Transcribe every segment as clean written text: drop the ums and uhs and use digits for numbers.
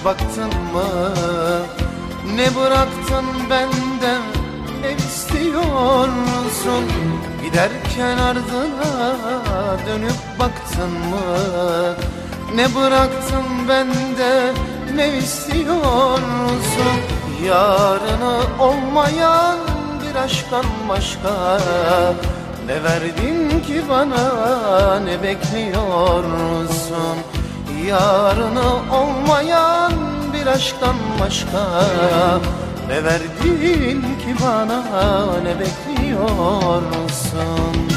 baktın mı? Ne bıraktın benden, ne istiyorsun? Giderken ardına dönüp baktın mı? Ne bıraktın bende, ne istiyorsun? Yarını olmayan bir aşktan başka ne verdin ki bana, ne bekliyorsun? Yarını olmayan bir aşktan başka ne verdin ki bana, ne bekliyorsun?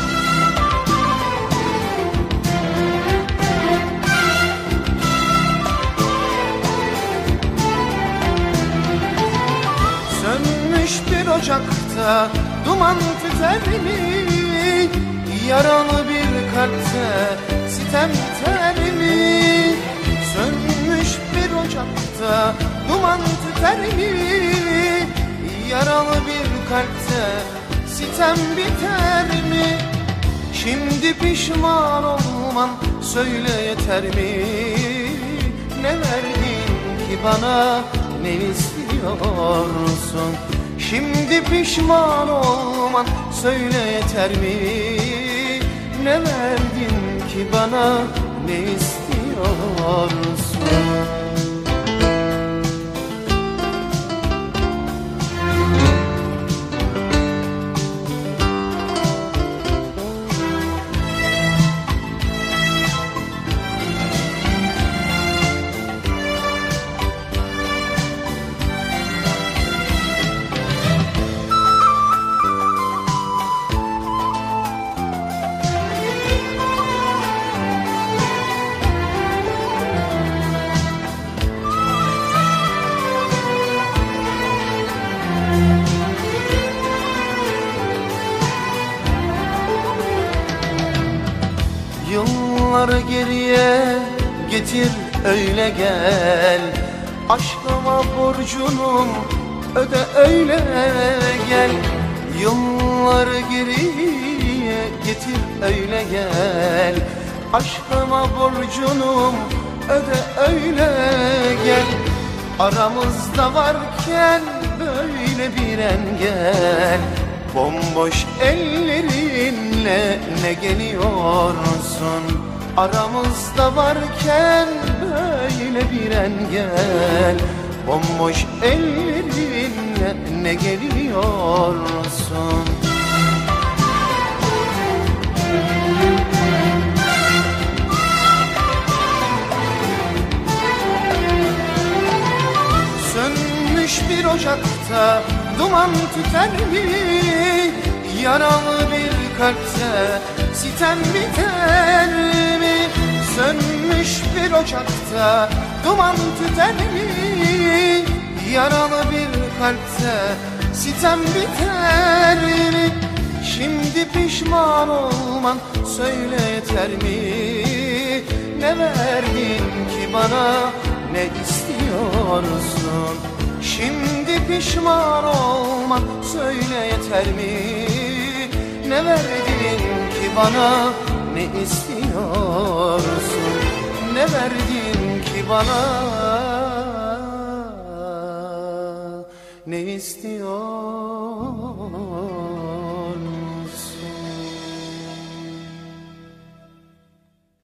Sönmüş bir ocakta duman tüter mi? Yaralı bir kalpte sitem biter mi? Sönmüş bir ocakta duman tüter mi? Yaralı bir kalpte sitem biter mi? Şimdi pişman olman söyle yeter mi? Ne verdin ki bana, ne istiyorsun? Şimdi pişman olman söyle yeter mi? Ne verdin ki bana, ne istiyorsun? Yılları geriye getir öyle gel, aşkıma borcunum öde öyle gel. Yılları geriye getir öyle gel, aşkıma borcunum öde öyle gel. Aramızda varken böyle bir engel, bomboş ellerinle ne geliyorsun? Aramızda varken böyle bir engel, bomboş ellerinle ne geliyorsun? Sönmüş bir ocakta duman tüter mi? Yaralı bir kalpte sitem biter mi? Sönmüş bir ocakta duman tüter mi? Yaralı bir kalpte sitem biter mi? Şimdi pişman olman söyle yeter mi? Ne verdin ki bana, ne istiyorsun? Şimdi pişman olman söyle yeter mi? Ne verdin ki bana, ne istiyorsun? Ne verdin ki bana, ne istiyorsun?